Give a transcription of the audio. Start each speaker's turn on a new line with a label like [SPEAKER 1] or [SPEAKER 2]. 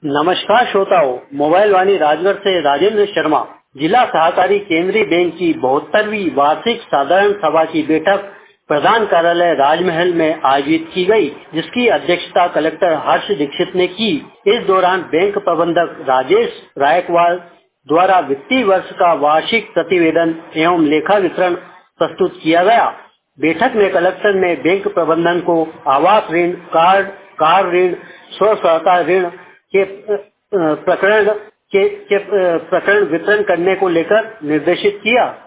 [SPEAKER 1] नमस्कार श्रोताओं, मोबाइल वाणी राजगढ़ से राजेंद्र शर्मा। जिला सहकारी केंद्रीय बैंक की 72वीं वार्षिक साधारण सभा की बैठक प्रधान कार्यालय राजमहल में आयोजित की गई, जिसकी अध्यक्षता कलेक्टर हर्ष दीक्षित ने की। इस दौरान बैंक प्रबंधक राजेश रायकवाल द्वारा वित्तीय वर्ष का वार्षिक प्रतिवेदन एवं लेखा विवरण प्रस्तुत किया गया। बैठक में कलेक्टर ने बैंक प्रबंधन को आवास ऋण, कार ऋण, स्व सहायता ऋण के प्रकरण वितरण करने को लेकर निर्देशित किया।